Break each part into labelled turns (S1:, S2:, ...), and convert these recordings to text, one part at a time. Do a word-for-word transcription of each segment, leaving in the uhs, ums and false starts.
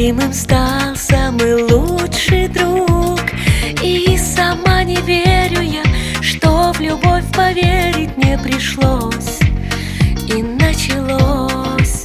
S1: любимым стал самый лучший друг. И сама не верю я, что в любовь поверить не пришлось. И началось.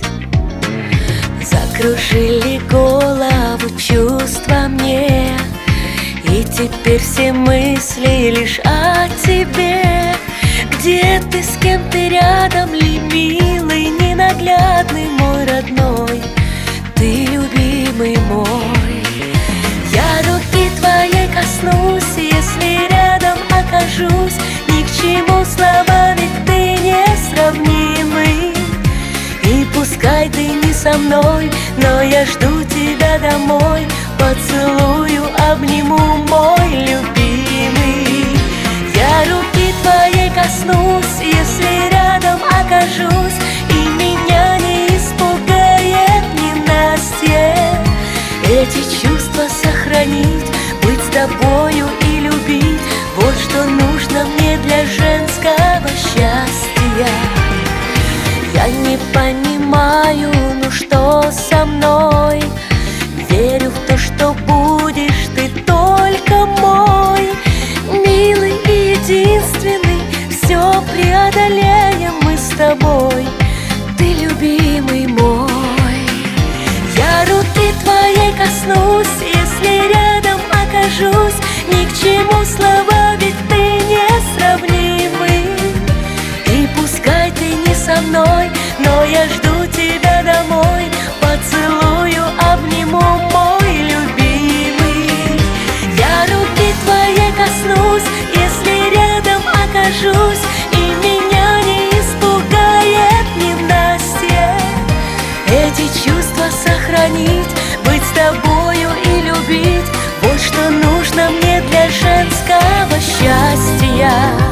S1: Закружили голову чувства мне, и теперь все мысли лишь о тебе. Где ты, с кем ты рядом ли, милый, ненаглядный мой родной, ты любимый мой. Я руки твоей коснусь, если рядом окажусь. Ни к чему слова, ведь ты несравнимый. И пускай ты не со мной, но я жду тебя домой. Поцелую, обниму, мой любимый. Я руки твоей коснусь, если рядом окажусь. И меня не испугает ненастье. Эти чувства сохранить, быть с тобою и любить, вот что нужно мне для женского счастья. Я не понимаю, ну что со мной. Верю в то, что будешь ты только мой. Милый и единственный, все преодолеем мы с тобой, ты любимый мой. Я руки твоей коснусь, если рядом окажусь. Ни к чему слова, ведь ты несравнимый. И пускай ты не со мной, но я жду тебя домой. Поцелую, обниму, мой любимый. Я руки твоей коснусь, если рядом окажусь. И меня не испугает ненастье. Эти чувства сохранить, быть с тобою и любить, вот что нужно мне для женского счастья.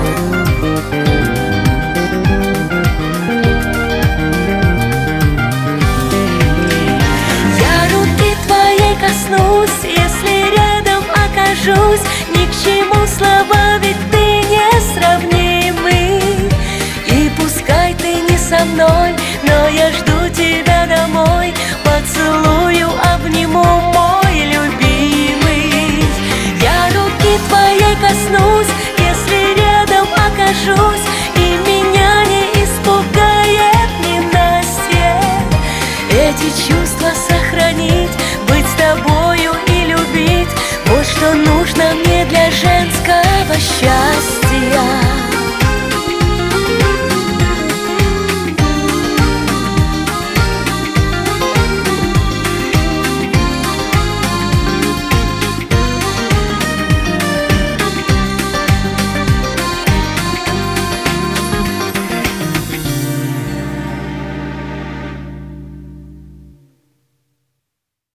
S1: Коснусь, если рядом окажусь. Ни к чему слова, ведь ты несравнимый. И пускай ты не со мной, но я жду тебя домой. Поцелую, обниму, мой любимый. Я руки твоей коснусь, если рядом окажусь. И меня не испугает ненастье. Эти чувства